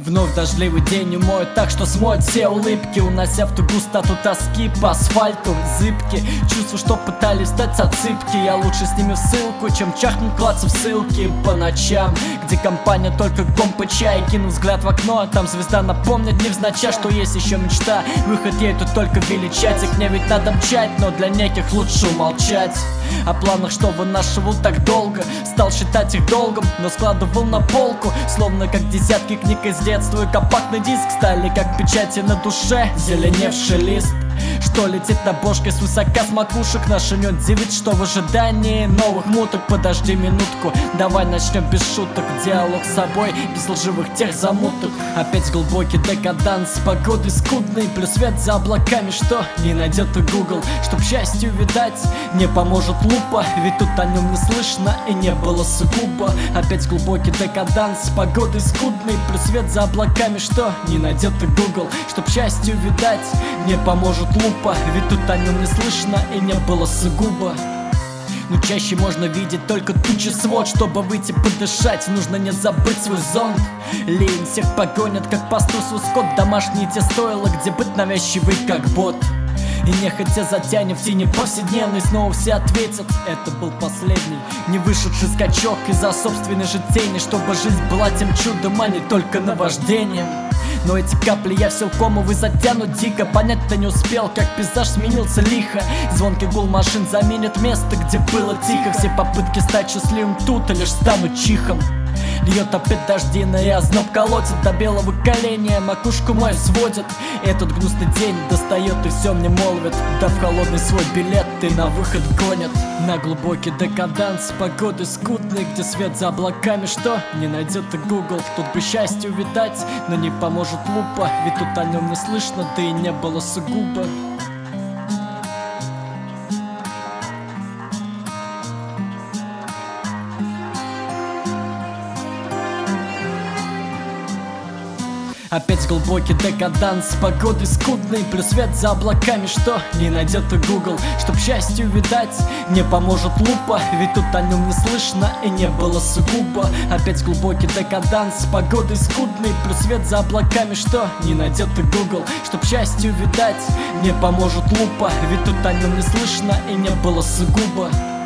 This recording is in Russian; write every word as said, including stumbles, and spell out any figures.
Вновь дождливый день умоет так, что смоет все улыбки, унося в ту густоту тоски по асфальту зыбки. Чувства, что пытались стать отсыпки, я лучше с ними в ссылку, чем чахнуть клаца в ссылке по ночам, где компания только комп и чай. Кину взгляд в окно, а там звезда напомнит невзначай, что есть еще мечта. Выход ей тут только величать, и к ней ведь надо мчать, но для неких лучше умолчать. О планах, что вынашивал так долго, стал считать их долгом, но складывал на полку, словно как десятки книг из детства. И компактный диск стали как печати на душе, зеленевший лист, что летит на бошке свысока с макушек. Наша не удивит, что в ожидании новых муток. Подожди минутку, давай начнем без шуток, диалог с собой, без лживых тех замуток. Опять глубокий декаданс, погоды скудной, плюс свет за облаками, что не найдет и Google. Чтоб счастью видать, не поможет лупа, ведь тут о нем не слышно и не было сугубо. Опять глубокий декаданс, погоды скудной, плюс свет за облаками, что не найдет и Google. Чтоб счастью видать, не поможет лупа, ведь тут о нем не слышно и не было сугубо. Но чаще можно видеть только тучи свод. Чтобы выйти подышать, нужно не забыть свой зонт. Лень всех погонят, как пастусу скот. Домашние те стоило, где быть навязчивый, как бот. И нехотя затянем в тени повседневной, снова все ответят: это был последний не вышедший скачок из-за собственной же тени. Чтобы жизнь была тем чудом, а не только наваждением. Но эти капли я все комов и затяну дико. Понять-то не успел, как пейзаж сменился лихо. Звонкий гул машин заменит место, где было тихо. Все попытки стать счастливым тут, и лишь станут чихом. Льет опять дождина, и озноб колотит до белого коленя, макушку мою сводит. Этот гнусный день достает и все мне молвит, да в холодный свой билет ты на выход гонят. На глубокий декаданс, погоды скудной, где свет за облаками, что не найдет и Google. Тут бы счастье увидать, но не поможет лупа, ведь тут о нем не слышно, да и не было сугубо. Опять глубокий декаданс, погоды скудной, плюс свет за облаками, что не найдет и Google. Чтоб счастью видать, не поможет лупа, ведь тут о нем не слышно и не было сугубо. Опять глубокий декаданс, погоды скудной, плюс свет за облаками, что не найдет и Google. Чтоб счастью видать, не поможет лупа, ведь тут о нем не слышно и не было сугубо.